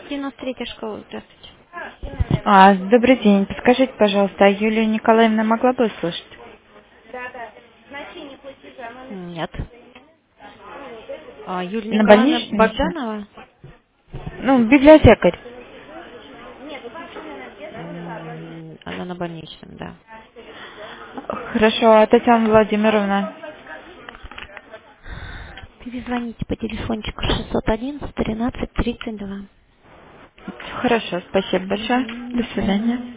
93-я школа, здравствуйте. Добрый день. Подскажите, пожалуйста, Юлия Николаевна могла бы услышать? Нет. Юлия На Николаевна больничном еще? Богданова? Ну, библиотекарь. Она на больничном, да. Хорошо, а Татьяна Владимировна? Перезвоните по телефончику 611 13 32. Хорошо, спасибо большое. До До свидания. свидания.